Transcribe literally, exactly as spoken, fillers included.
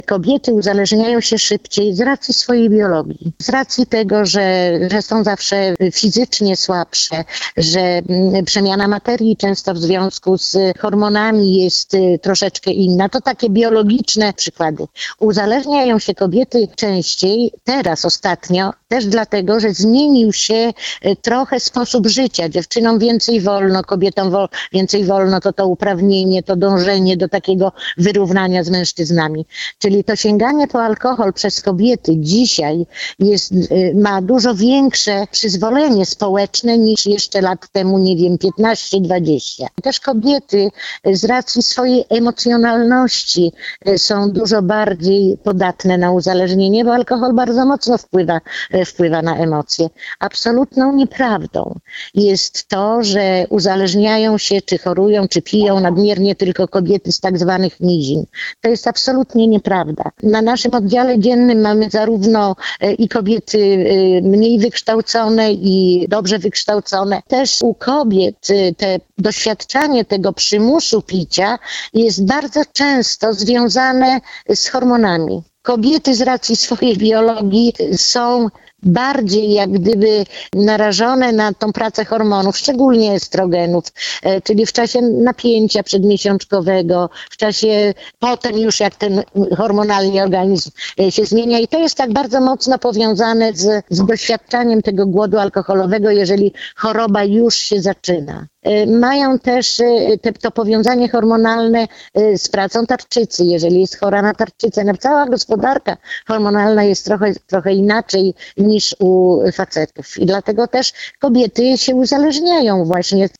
Kobiety uzależniają się szybciej z racji swojej biologii, z racji tego, że, że są zawsze fizycznie słabsze, że przemiana materii często w związku z hormonami jest troszeczkę inna. To takie biologiczne przykłady. Uzależniają się kobiety częściej, teraz ostatnio, też dlatego, że zmienił się trochę sposób życia. Dziewczynom więcej wolno, kobietom wo- więcej wolno, to to uprawnienie, to dążenie do takiego wyrównania z mężczyznami. Czyli to sięganie po alkohol przez kobiety dzisiaj jest, ma dużo większe przyzwolenie społeczne niż jeszcze lat temu, nie wiem, piętnaście dwadzieścia. Też kobiety z racji swojej emocjonalności są dużo bardziej podatne na uzależnienie, bo alkohol bardzo mocno wpływa, wpływa na emocje. Absolutną nieprawdą jest to, że uzależniają się, czy chorują, czy piją nadmiernie tylko kobiety z tak zwanych nizin. To jest absolutnie nieprawda. Na naszym oddziale dziennym mamy zarówno i kobiety mniej wykształcone i dobrze wykształcone. Też u kobiet te doświadczanie tego przymusu picia jest bardzo często związane z hormonami. Kobiety z racji swojej biologii są bardziej jak gdyby narażone na tą pracę hormonów, szczególnie estrogenów, czyli w czasie napięcia przedmiesiączkowego, w czasie potem już jak ten hormonalnie organizm się zmienia i to jest tak bardzo mocno powiązane z, z doświadczaniem tego głodu alkoholowego, jeżeli choroba już się zaczyna. Mają też te, to powiązanie hormonalne z pracą tarczycy, jeżeli jest chora na tarczycę. No, cała gospodarka hormonalna jest trochę, trochę inaczej niż u facetów i dlatego też kobiety się uzależniają właśnie